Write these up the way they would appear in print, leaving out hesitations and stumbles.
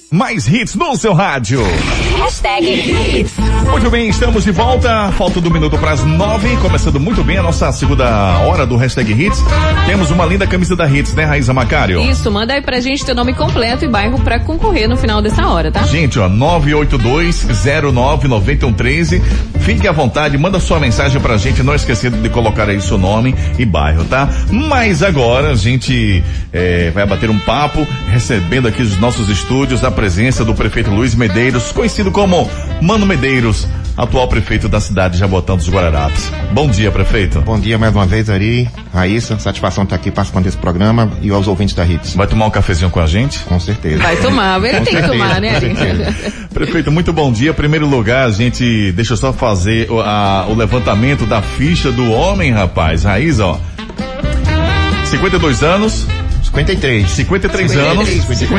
Mais hits no seu rádio. #hits. Muito bem, estamos de volta. Falta um minuto para as 9. Começando muito bem a nossa segunda hora do Hits. Temos uma linda camisa da Hits, né, Raíza Macário? Isso, manda aí pra gente teu nome completo e bairro pra concorrer no final dessa hora, tá? Gente, ó, 982099113. Fique à vontade, manda sua mensagem pra gente, não esquecendo de colocar aí seu nome e bairro, tá? Mas agora a gente vai bater um papo, recebendo aqui os nossos estúdios a presença do prefeito Luiz Medeiros, conhecido como Mano Medeiros, atual prefeito da cidade de Jaboatão dos Guararapes. Bom dia, prefeito. Bom dia mais uma vez, Ari, Raíssa, satisfação estar aqui participando desse programa e aos ouvintes da Hits. Vai tomar um cafezinho com a gente? Com certeza. Vai tomar, ele tem que tomar, né, Ari? Prefeito, muito bom dia. Em primeiro lugar, deixa eu só fazer o levantamento da ficha do homem, rapaz. Raíssa, ó. 52 anos. 53 anos.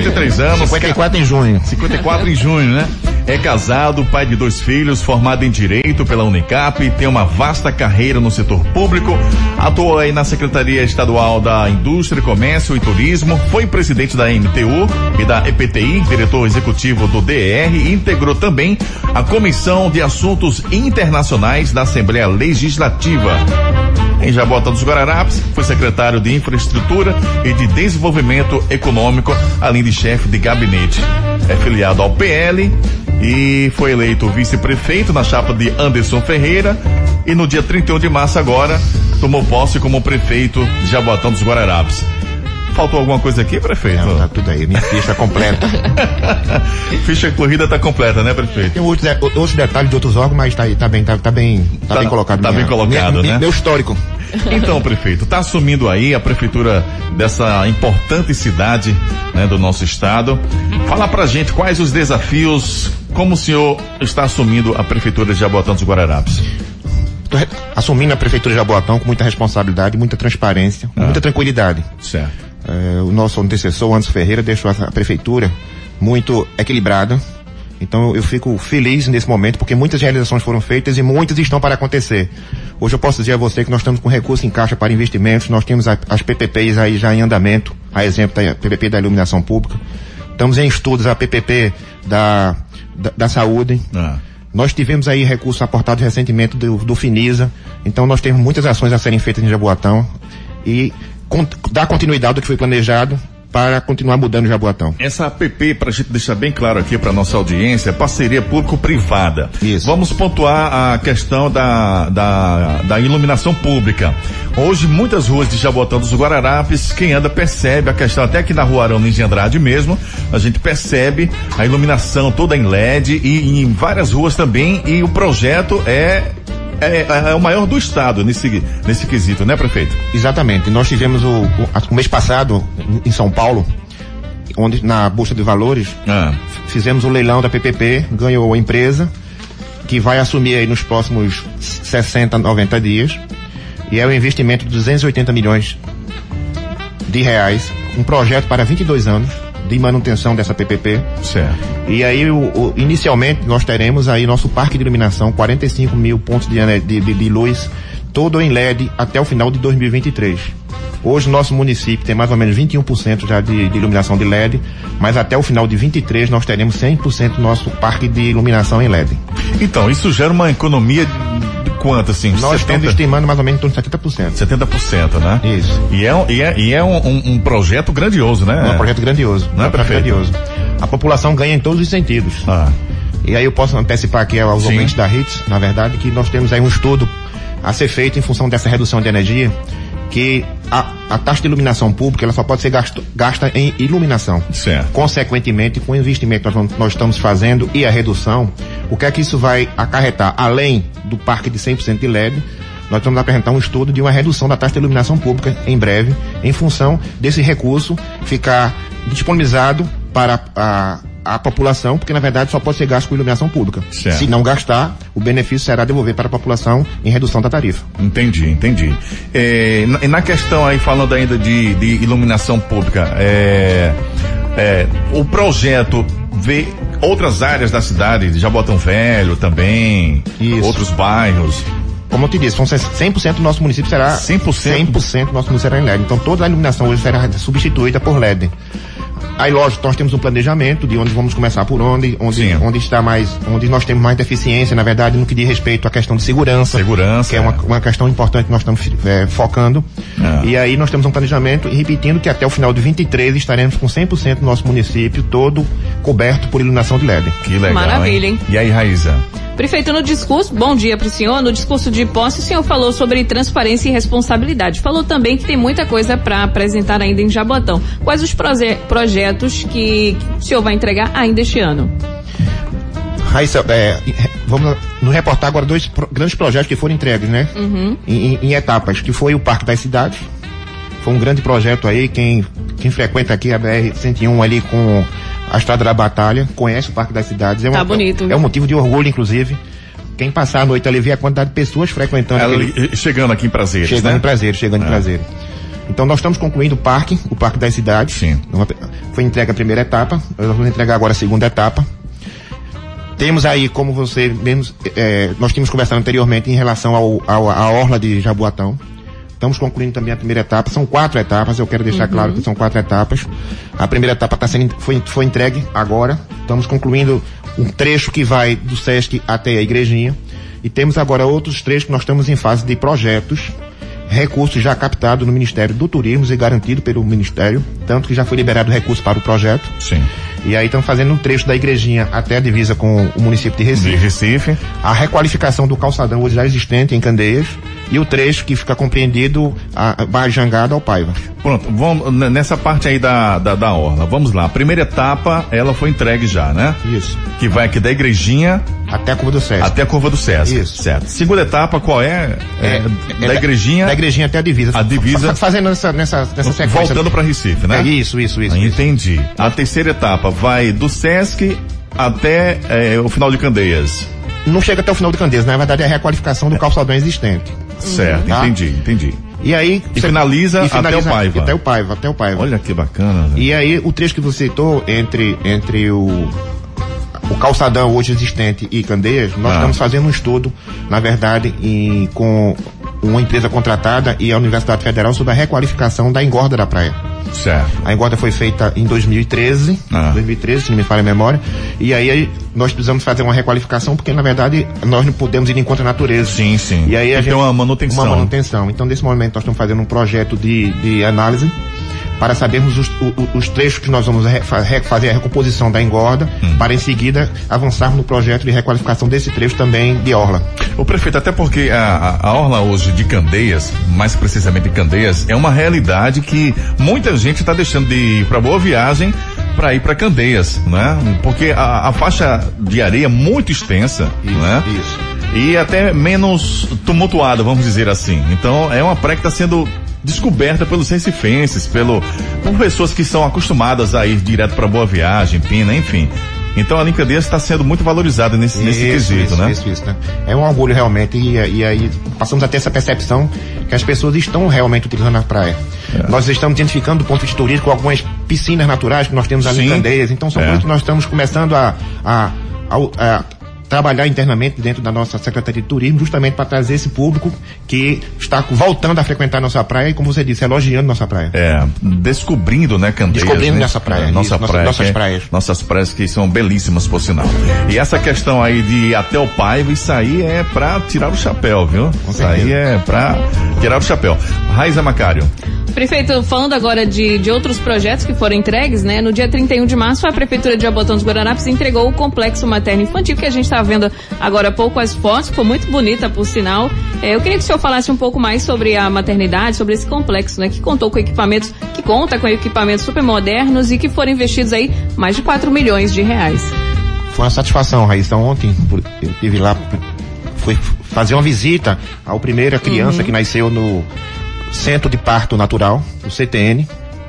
54 em junho. 54 em junho, né? É casado, pai de 2 filhos, formado em Direito pela Unicap, tem uma vasta carreira no setor público, atua aí na Secretaria Estadual da Indústria, Comércio e Turismo, foi presidente da MTU e da EPTI, diretor executivo do DR e integrou também a Comissão de Assuntos Internacionais da Assembleia Legislativa. Em Jaboatão dos Guararapes, foi secretário de Infraestrutura e de Desenvolvimento Econômico, além de chefe de gabinete. É filiado ao PL e foi eleito vice-prefeito na chapa de Anderson Ferreira e no dia 31 de março agora tomou posse como prefeito de Jaboatão dos Guararapes. Faltou alguma coisa aqui, prefeito? Não, tá tudo aí, minha ficha completa. Ficha corrida tá completa, né, prefeito? Tem outros detalhes de outros órgãos, mas tá bem colocado. Tá bem colocado, né? Meu histórico. Então, prefeito, tá assumindo aí a prefeitura dessa importante cidade, né, do nosso estado. Fala pra gente quais os desafios, como o senhor está assumindo a prefeitura de Jaboatão dos Guararapes. Tô assumindo a prefeitura de Jaboatão com muita responsabilidade, muita transparência, muita tranquilidade. Certo. O nosso antecessor, Anderson Ferreira, deixou a prefeitura muito equilibrada. Então eu fico feliz nesse momento porque muitas realizações foram feitas e muitas estão para acontecer. Hoje eu posso dizer a você que nós estamos com recurso em caixa para investimentos, nós temos as PPPs aí já em andamento, a exemplo da PPP da iluminação pública. Estamos em estudos a PPP da saúde. Nós tivemos aí recursos aportados recentemente do Finisa. Então nós temos muitas ações a serem feitas em Jaboatão e dar continuidade ao que foi planejado para continuar mudando o Jaboatão. Essa APP, para a gente deixar bem claro aqui para nossa audiência, é parceria público-privada. Isso. Vamos pontuar a questão da iluminação pública. Hoje, muitas ruas de Jaboatão dos Guararapes, quem anda percebe a questão, até aqui na rua Arão de Andrade mesmo, a gente percebe a iluminação toda em LED e em várias ruas também, e o projeto é o maior do estado nesse quesito, né, prefeito? Exatamente. Nós tivemos o mês passado em São Paulo, onde na Bolsa de Valores fizemos o leilão da PPP, ganhou a empresa que vai assumir aí nos próximos 60, 90 dias, e é um investimento de 280 milhões de reais, um projeto para 22 anos de manutenção dessa PPP. Certo. E aí, inicialmente, nós teremos aí nosso parque de iluminação, 45 mil pontos de luz, todo em LED até o final de 2023. Hoje, nosso município tem mais ou menos 21% já de iluminação de LED, mas até o final de 23 nós teremos 100% do nosso parque de iluminação em LED. Então, isso gera uma economia de quanto, assim? Nós estamos estimando mais ou menos em torno de 70%. 70%, né? Isso. E é um projeto grandioso, né? É um projeto grandioso. Não é, prefeito? Grandioso. A população ganha em todos os sentidos. E aí eu posso antecipar aqui aos ouvintes da Hits, na verdade, que nós temos aí um estudo a ser feito em função dessa redução de energia, que a taxa de iluminação pública ela só pode ser gasta em iluminação. Certo. Consequentemente, com o investimento que nós estamos fazendo e a redução, o que é que isso vai acarretar? Além do parque de 100% de LED, nós vamos apresentar um estudo de uma redução da taxa de iluminação pública em breve, em função desse recurso ficar disponibilizado para a população, porque na verdade só pode ser gasto com iluminação pública. Certo. Se não gastar, o benefício será devolver para a população em redução da tarifa. Entendi. Na questão aí, falando ainda de iluminação pública, o projeto vê outras áreas da cidade, de Jaboatão Velho também, outros bairros. Como eu te disse, 100% do nosso município será 100% do nosso município será em LED. Então toda a iluminação hoje será substituída por LED. Aí, lógico, nós temos um planejamento de onde vamos começar por onde nós temos mais deficiência, na verdade, no que diz respeito à questão de segurança. Que é uma questão importante que nós estamos focando. E aí nós temos um planejamento, e repetindo que até o final de 23 estaremos com 100% do nosso município todo coberto por iluminação de LED. Que legal. Maravilha, hein? E aí, Raíza? Prefeito, no discurso, bom dia para o senhor, no discurso de posse o senhor falou sobre transparência e responsabilidade, falou também que tem muita coisa para apresentar ainda em Jaboatão. Quais os projetos que o senhor vai entregar ainda este ano? Raíssa, vamos nos reportar agora 2 grandes projetos que foram entregues, né? Em etapas, que foi o Parque das Cidades. Foi um grande projeto aí, quem frequenta aqui a BR-101 ali com a Estrada da Batalha, conhece o Parque das Cidades. Tá bonito. É um motivo de orgulho, inclusive. Quem passar a noite ali vê a quantidade de pessoas frequentando chegando aqui em Prazeres, chegando em Prazeres. Então nós estamos concluindo o Parque das Cidades. Sim. Foi entregue a primeira etapa, nós vamos entregar agora a segunda etapa. Temos aí, como você mesmo, nós tínhamos conversado anteriormente em relação à orla de Jaboatão. Estamos concluindo também a primeira etapa. São 4 etapas, eu quero deixar claro que são 4 etapas. A primeira etapa foi entregue agora. Estamos concluindo um trecho que vai do Sesc até a igrejinha. E temos agora outros trechos que nós estamos em fase de projetos, recursos já captados no Ministério do Turismo e garantido pelo Ministério, tanto que já foi liberado recurso para o projeto. Sim. E aí estamos fazendo um trecho da igrejinha até a divisa com o município de Recife. A requalificação do calçadão hoje já existente em Candeias e o trecho que fica compreendido a Barra Jangada ao Paiva. Pronto, vamos nessa parte aí da orla. Vamos lá. A primeira etapa, ela foi entregue já, né? Isso. Que vai aqui da igrejinha até a Curva do Sesc. Até a Curva do Sesc. Isso. Certo. Segunda etapa, qual é? Da igrejinha. Da igrejinha até a divisa. A divisa. Fazendo nessa sequência. Voltando para Recife, né? Isso. Entendi. A terceira etapa vai do Sesc até o final de Candeias. Não chega até o final de Candeias, na verdade é a requalificação do calçadão existente. Certo, tá? Entendi. E aí finaliza até o Paiva. Até o Paiva. Olha que bacana. Né? E aí o trecho que você citou entre o calçadão hoje existente e Candeias, nós estamos fazendo um estudo, na verdade, com uma empresa contratada e a Universidade Federal sobre a requalificação da engorda da praia. Certo. A engorda foi feita em 2013, se não me falha a memória, e aí nós precisamos fazer uma requalificação porque, na verdade, nós não podemos ir em contra a natureza. Sim. E aí a gente tem uma manutenção. Então, nesse momento, nós estamos fazendo um projeto de análise para sabermos os trechos que nós vamos fazer a recomposição da engorda, para em seguida avançarmos no projeto de requalificação desse trecho também de orla. O prefeito, até porque a orla hoje de Candeias, mais precisamente de Candeias, é uma realidade que muita gente está deixando de ir para Boa Viagem para ir para Candeias, né? Porque a faixa de areia é muito extensa, né? Isso. E até menos tumultuada, vamos dizer assim. Então é uma praia que está sendo descoberta pelos recifenses, por pessoas que são acostumadas a ir direto para Boa Viagem, Pina, enfim. Então a Candeias está sendo muito valorizada nesse quesito, né? Isso, né? É um orgulho realmente, e aí passamos a ter essa percepção que as pessoas estão realmente utilizando a praia. Nós estamos identificando do ponto de vista turístico algumas piscinas naturais que nós temos ali em Candeias, então são coisas que nós estamos começando a trabalhar internamente dentro da nossa Secretaria de Turismo, justamente para trazer esse público que está voltando a frequentar nossa praia e, como você disse, elogiando nossa praia. Descobrindo, né, Candeias? Descobrindo né? nossa praia. Nossas praias. Nossas praias que são belíssimas, por sinal. E essa questão aí de ir até o Paiva, isso aí é pra tirar o chapéu, viu? Isso aí é pra tirar o chapéu. Raíza Macário. Prefeito, falando agora de outros projetos que foram entregues, né? No dia 31 de março, a Prefeitura de Jaboatão dos Guararapes entregou o Complexo Materno Infantil, que a gente está vendo agora há pouco as fotos, ficou muito bonita, por sinal. Eu queria que o senhor falasse um pouco mais sobre a maternidade, sobre esse complexo, né? Que conta com equipamentos super modernos e que foram investidos aí mais de 4 milhões de reais. Foi uma satisfação, Raíssa. Ontem eu estive lá, fui fazer uma visita à primeira criança que nasceu no Centro de Parto Natural, o CPN,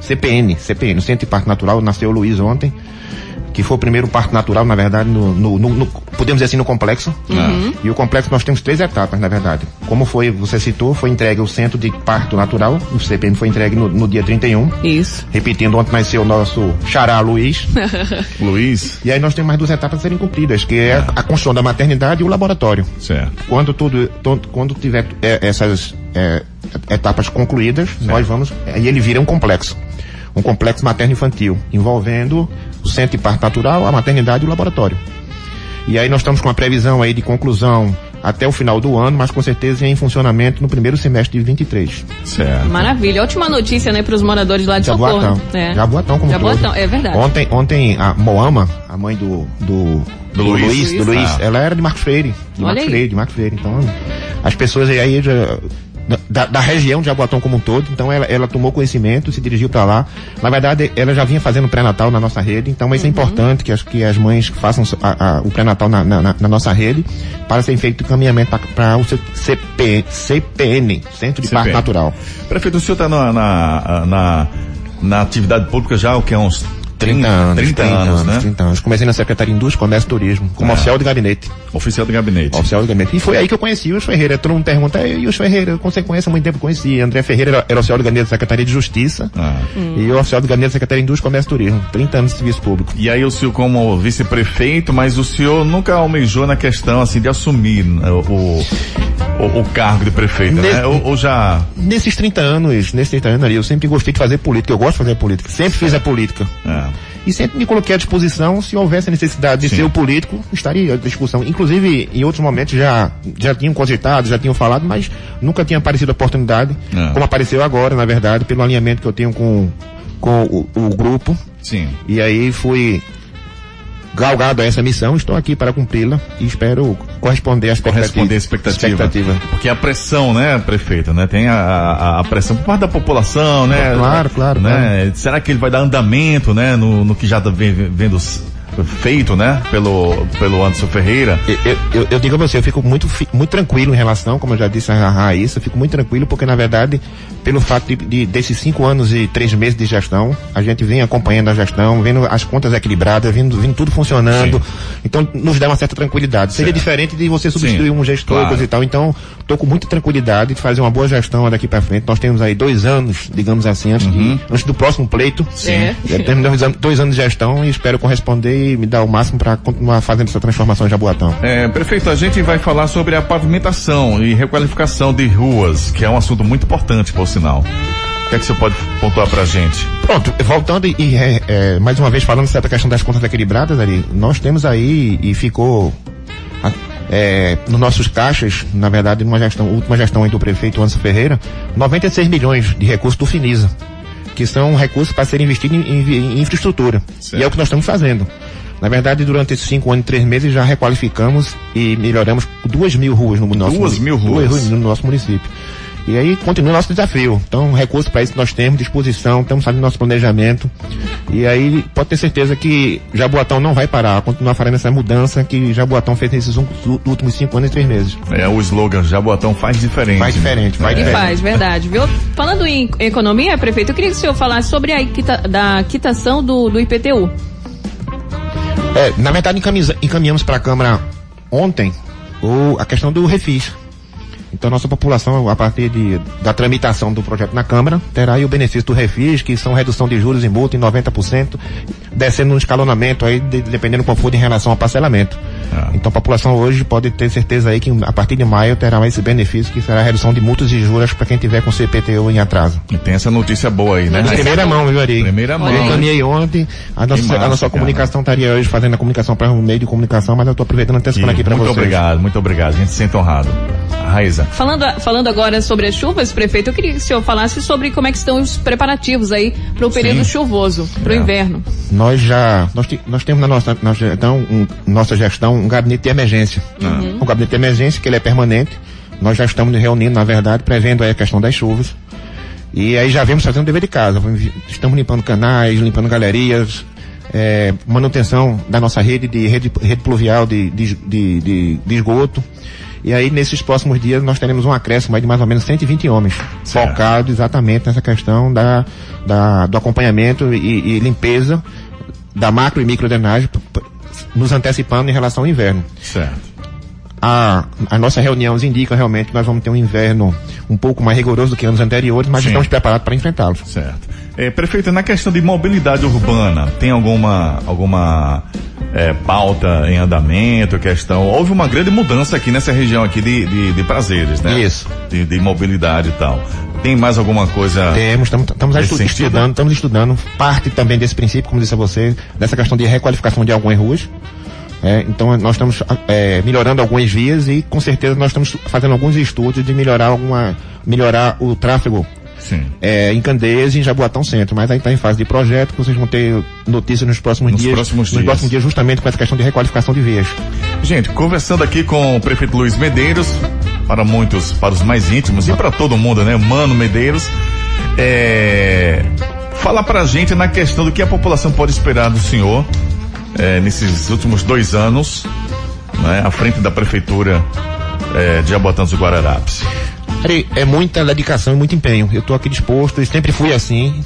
o Centro de Parto Natural, nasceu o Luiz ontem, que foi o primeiro parto natural, na verdade, podemos dizer assim, no complexo. E o complexo nós temos 3 etapas, na verdade. Como você citou, foi entregue o Centro de Parto Natural, o CPN foi entregue no dia 31. Isso. Repetindo, ontem nasceu o nosso xará Luiz. E aí nós temos mais 2 etapas a serem cumpridas, que é a construção da maternidade e o laboratório. Certo. Quando tiver essas etapas concluídas, nós vamos, aí ele vira um complexo. um complexo materno-infantil, envolvendo o centro de parto natural, a maternidade e o laboratório. E aí nós estamos com a previsão aí de conclusão até o final do ano, mas com certeza em funcionamento no primeiro semestre de 23. Certo. Maravilha. Ótima notícia, né, para os moradores lá de Socorro. Jaboatão, como Jaboatão, é verdade. Ontem a Moama, a mãe do Luiz, ela era de Marcos Freire. De Marcos Freire. Então, as pessoas aí da região de Jaboatão como um todo, então ela tomou conhecimento, se dirigiu para lá. Na verdade, ela já vinha fazendo pré-natal na nossa rede, então isso é importante que as mães façam o pré-natal na nossa rede, para ser feito encaminhamento para o CPN, Centro de Parto Natural. Prefeito, o senhor está na atividade pública já o que é uns 30 anos, né? 30 anos. Comecei na Secretaria de Indústria, Comércio e Turismo, como oficial de gabinete. Oficial de gabinete. E foi aí que eu conheci o Wilson Ferreira. Todo mundo pergunta, e o Wilson Ferreira, você conhece há muito tempo? Conheci. André Ferreira era oficial de gabinete da Secretaria de Justiça e eu oficial de gabinete da Secretaria de Indústria, Comércio e Turismo. 30 anos de serviço público. E aí o senhor como vice-prefeito, mas o senhor nunca almejou na questão assim de assumir o cargo de prefeito, né? Ou já... Nesses 30 anos ali, eu sempre gostei de fazer política. Eu gosto de fazer política. Sempre fiz a política. E sempre me coloquei à disposição, se houvesse a necessidade de ser o político, estaria à discussão. Inclusive, em outros momentos já tinham cogitado, já tinham falado, mas nunca tinha aparecido a oportunidade, como apareceu agora, na verdade, pelo alinhamento que eu tenho com o grupo. Sim. E aí fui galgado a essa missão, estou aqui para cumpri-la e espero corresponder à expectativa. Porque a pressão, né, prefeito, né? Tem a pressão por parte da população, né? Claro. Né? Claro. Será que ele vai dar andamento, né, no que já vem vendo feito, né, pelo Anderson Ferreira? Eu digo a você, eu fico muito tranquilo em relação, como eu já disse a Raíssa, eu fico muito tranquilo porque, na verdade, pelo fato desses 5 anos e 3 meses de gestão, a gente vem acompanhando a gestão, vendo as contas equilibradas, vendo tudo funcionando. Sim. Então, nos dá uma certa tranquilidade. Seria diferente de você substituir um gestor, coisa e tal. Então, tô com muita tranquilidade de fazer uma boa gestão daqui para frente. Nós temos aí 2 anos, digamos assim, antes do próximo pleito. Sim. Temos 2 anos de gestão e espero corresponder e me dar o máximo para continuar fazendo essa transformação em Jaboatão. Prefeito, a gente vai falar sobre a pavimentação e requalificação de ruas, que é um assunto muito importante, por sinal. O que é que você pode pontuar pra gente? Pronto, voltando mais uma vez falando sobre a questão das contas equilibradas ali, nós temos aí e ficou nos nossos caixas, na verdade, última gestão aí do prefeito Anderson Ferreira, 96 milhões de recursos do Finisa, que são recursos para serem investidos em infraestrutura. Certo. E é o que nós estamos fazendo. Na verdade, durante esses 5 anos e 3 meses já requalificamos e melhoramos 2.000 ruas no nosso município. 2.000 ruas no nosso município. E aí continua o nosso desafio. Então, recursos para isso nós temos, disposição, estamos fazendo nosso planejamento. E aí pode ter certeza que Jaboatão não vai parar, continuar fazendo essa mudança que Jaboatão fez nesses últimos 5 anos e 3 meses. O slogan Jaboatão faz diferente. Faz diferente. Faz, verdade, viu? Falando em economia, prefeito, eu queria que o senhor falasse sobre da quitação do IPTU. Na verdade, encaminhamos para a Câmara ontem a questão do refis. Então, nossa população, a partir da tramitação do projeto na Câmara, terá aí o benefício do refis, que são redução de juros e multa em 90%, descendo no escalonamento aí, dependendo qual for em relação ao parcelamento. Então, a população hoje pode ter certeza aí que a partir de maio terá esse benefício, que será a redução de multas e juros para quem tiver com CPTU em atraso. E tem essa notícia boa aí, né? De primeira mão, viu, Ari? Primeira mão. Eu encaminhei ontem, a nossa comunicação estaria hoje fazendo a comunicação para um meio de comunicação, mas eu estou aproveitando antecipando aqui para vocês. Muito obrigado. A gente se sente honrado. Raíssa. Falando agora sobre as chuvas, prefeito, eu queria que o senhor falasse sobre como é que estão os preparativos aí para o período chuvoso, para o inverno. Nós temos na nossa gestão um gabinete de emergência. Um gabinete de emergência que ele é permanente. Nós já estamos reunindo, na verdade, prevendo aí a questão das chuvas. E aí já vemos fazendo o dever de casa. Estamos limpando canais, limpando galerias, manutenção da nossa rede pluvial de esgoto. E aí, nesses próximos dias, nós teremos um acréscimo aí de mais ou menos 120 homens, focado exatamente nessa questão do acompanhamento e limpeza da macro e micro drenagem, nos antecipando em relação ao inverno. Certo. A nossa reunião indica realmente que nós vamos ter um inverno um pouco mais rigoroso do que anos anteriores, mas estamos preparados para enfrentá-los. Certo. Prefeito, na questão de mobilidade urbana, tem alguma pauta em andamento, questão? Houve uma grande mudança aqui nessa região aqui de Prazeres, né? Isso. De mobilidade e tal. Tem mais alguma coisa? Estamos estudando parte também desse princípio, como disse a você, dessa questão de requalificação de algumas ruas. Então nós estamos melhorando algumas vias e com certeza nós estamos fazendo alguns estudos de melhorar o tráfego em Candeias e em Jaboatão Centro, mas aí está em fase de projeto, que vocês vão ter notícias nos próximos dias, justamente com essa questão de requalificação de vias. Gente, conversando aqui com o prefeito Luiz Medeiros, para muitos, para os mais íntimos e para todo mundo, né? Mano Medeiros, fala pra gente na questão do que a população pode esperar do senhor nesses últimos 2 anos, né? À frente da prefeitura de Jaboatão dos Guararapes. É muita dedicação e muito empenho. Eu estou aqui disposto, e sempre fui assim,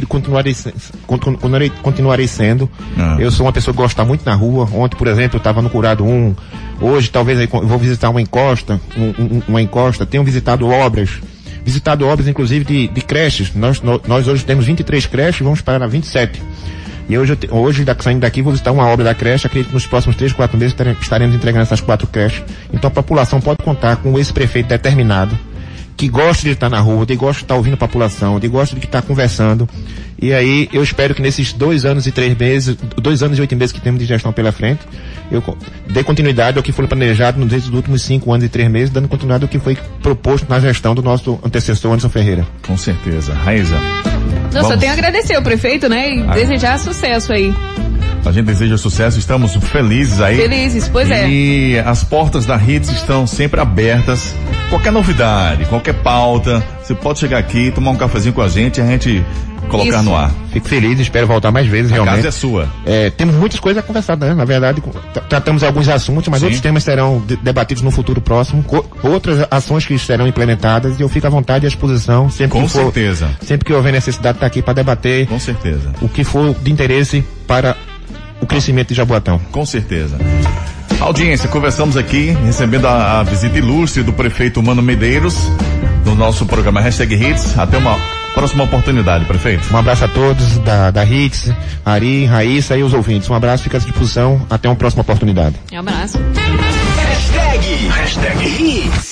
continuarei sendo. Eu sou uma pessoa que gosta muito na rua. Ontem, por exemplo, eu estava no Curado 1. Hoje, talvez, eu vou visitar uma encosta. Tenho visitado obras, inclusive, de creches. Nós hoje temos 23 creches, vamos para 27. E hoje saindo daqui, vou visitar uma obra da creche. Acredito que nos próximos 3-4 meses estaremos entregando essas 4 creches. Então a população pode contar com esse prefeito determinado, que gosta de estar na rua, que gosta de estar ouvindo a população, que gosta de estar conversando. E aí eu espero que nesses 2 anos e 3 meses, 2 anos e 8 meses que temos de gestão pela frente, eu dê continuidade ao que foi planejado nos últimos 5 anos e 3 meses, dando continuidade ao que foi proposto na gestão do nosso antecessor, Anderson Ferreira. Com certeza. Raíza. Só tenho a agradecer ao prefeito, né? E desejar sucesso aí. A gente deseja sucesso, estamos felizes aí. Felizes, pois é. E as portas da Hits estão sempre abertas. Qualquer novidade, qualquer pauta, você pode chegar aqui, tomar um cafezinho com a gente e a gente colocar no ar. Fico feliz, espero voltar mais vezes, realmente. A casa é sua. Temos muitas coisas a conversar, né? Na verdade, tratamos alguns assuntos, mas outros temas serão debatidos no futuro próximo, outras ações que serão implementadas, e eu fico à vontade e à disposição, sempre que houver necessidade de estar aqui para debater. Com certeza. O que for de interesse para o crescimento de Jaboatão. Com certeza. Audiência, conversamos aqui, recebendo a visita ilustre do prefeito Mano Medeiros, no nosso programa #Hits. Até uma próxima oportunidade, prefeito. Um abraço a todos da Hits, Ari, Raíssa e os ouvintes. Um abraço, fica à disposição. Até uma próxima oportunidade. Um abraço. #Hits.